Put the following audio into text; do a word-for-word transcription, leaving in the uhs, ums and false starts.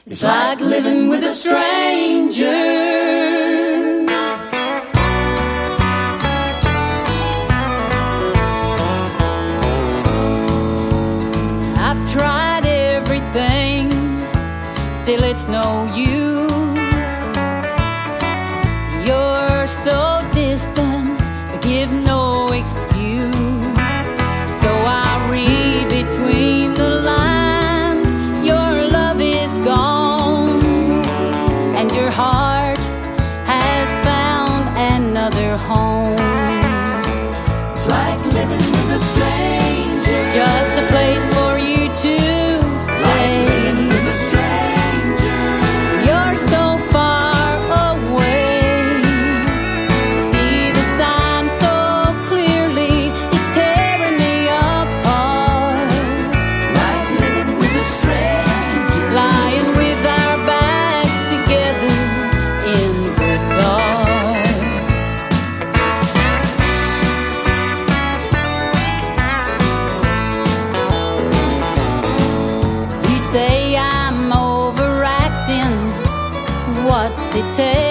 It's like living with a stranger. I've tried everything, still it's no use. You're so distant, but give no excuse. So I read between the lines, your love is gone, and your heart has found another home. It's like living with a stranger, just a place for you to stay. Like living with a stranger, you're so far away. See the sign so clearly, it's tearing me apart. Like living with a stranger, lying with our backs together in the dark. You say I'm overacting, what's it take?